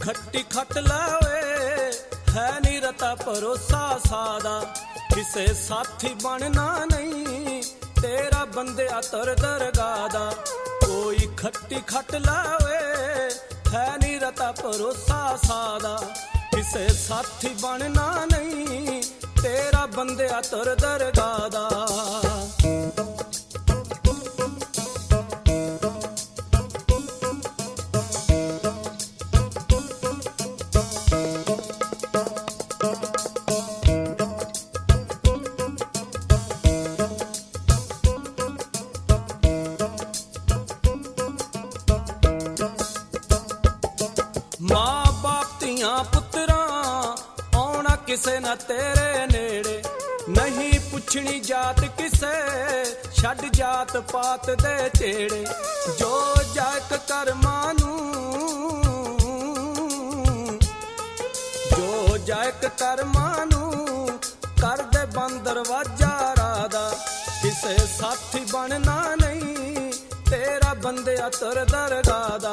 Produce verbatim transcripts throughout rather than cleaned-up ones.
ਖੱਟੀ ਖੱਟ ਲਾਵੇ ਹੈ ਨੀ ਰਤਾ ਭਰੋਸਾ ਸਾਦਾ ਕਿਸੇ ਸਾਥੀ ਬਣਨਾ ਨਹੀਂ ਤੇਰਾ ਬੰਦਿਆ ਤੁਰ ਦਰਗਾਹ ਦਾ ਕੋਈ ਖੱਟੀ ਖੱਟ ਲਾਵੇ ਹੈ ਨੀ ਰਤਾ ਭਰੋਸਾ ਸਾਦਾ ਕਿਸੇ ਸਾਥੀ ਬਣਨਾ ਨਹੀਂ ਤੇਰਾ ਬੰਦਿਆ ਤੁਰ ਦਰਗਾਹ ਦਾ ਮਾਂ ਬਾਪ ਧੀਆਂ ਪੁੱਤਰਾਂ ਆਉਣਾ ਕਿਸੇ ਨਾ ਤੇਰੇ ਨੇੜੇ ਨਹੀਂ ਪੁੱਛਣੀ ਜਾਤ ਕਿਸੇ ਛੱਡ ਜਾਤ ਪਾਤ ਦੇ ਢੇੜੇ ਜੋ ਜਾਇਕ ਕਰਮਾਂ ਨੂੰ ਜੋ ਜਾਇਕ ਕਰਮਾਂ ਨੂੰ ਕਰਦੇ ਬੰਦ ਦਰਵਾਜ਼ਾ ਰਾਦਾ ਕਿਸੇ ਸਾਥੀ ਬਣਨਾ ਨਹੀਂ ਤੇਰਾ ਬੰਦਿਆ ਤੁਰ ਦਰਗਾਹ ਦਾ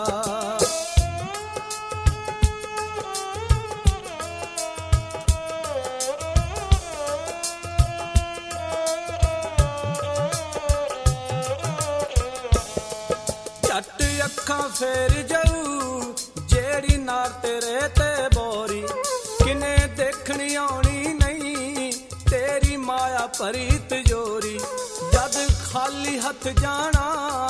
ਅੱਖਾਂ ਫੇਰ ਜਾਊ ਜਿਹੜੀ ਨਾਰ ਤੇਰੇ ਤੇ ਬੋਰੀ ਕਿਨੇ ਦੇਖਣੀ ਆਉਣੀ ਨਹੀਂ ਤੇਰੀ ਮਾਇਆ ਭਰੀ ਤਿਜੋਰੀ ਜਦ ਖਾਲੀ ਹੱਥ ਜਾਣਾ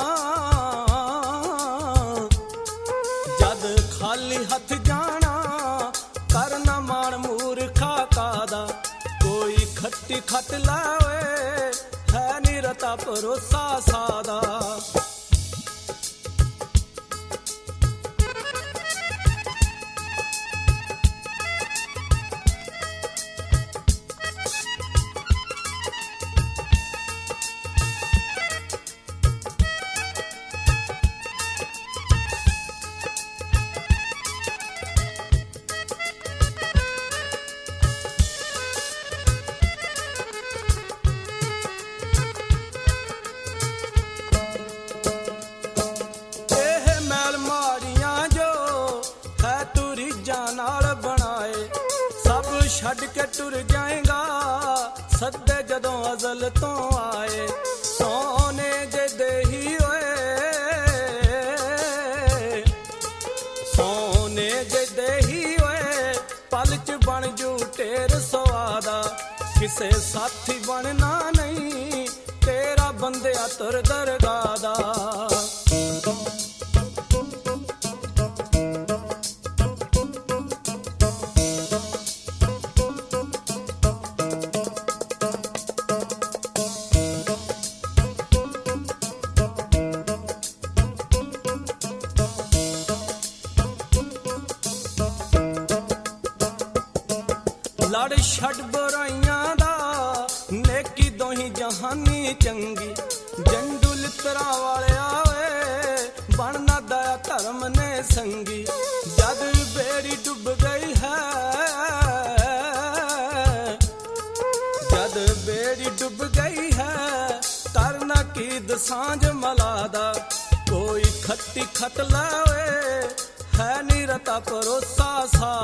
ਜਦ ਖਾਲੀ ਹੱਥ ਜਾਣਾ ਕਰਨਾ ਮਾਣ ਮੂਰਖਾ ਕਾਦਾ ਕੋਈ ਖੱਟੀ ਖੱਟ ਲਾਵੇ ਹੈ ਨੀ ਰਤਾ ਭਰੋਸਾ ਸਾਦਾ ਛੱਡ ਕੇ ਟੁਰ ਜਾਏਗਾ ਸੱਦੇ ਜਦੋਂ ਅਜ਼ਲ ਤੋਂ ਆਏ ਸੋਨੇ ਜੇ ਦੇਹੀ ਓਏ ਸੋਨੇ ਜੇ ਦੇਹੀ ਓਏ ਪਲ ਚ ਬਣ ਜੂ ਢੇਰ ਸਵਾਦਾ ਕਿਸੇ ਸਾਥੀ ਬਣਨਾ ਨਹੀਂ ਤੇਰਾ ਬੰਦਿਆ ਤੁਰ ਦਰਗਾਹ ਦਾ ਲੜ ਛੱਡ ਬੁਰਾਈਆਂ ਦਾ ਨੇਕੀ ਦੋਹੀ ਜਹਾਨੀ ਚੰਗੀ ਜੰਡੂ ਲਿਤਰਾ ਵਾਲਿਆ ਓਏ ਬਣਨਾ ਦਇਆ ਧਰਮ ਨੇ ਸੰਗੀ ਜਦ ਬੇੜੀ ਡੁੱਬ ਗਈ ਹੈ ਜਦ ਬੇੜੀ ਡੁੱਬ ਗਈ ਹੈ ਕਰਨਾ ਕੀ ਦਸਾਂਝ ਮਲਾਦਾ ਕੋਈ ਖੱਟੀ ਖੱਟ ਲਾਵੇ ਹੈ ਨੀ ਰਤਾ ਭਰੋਸਾ ਸਾ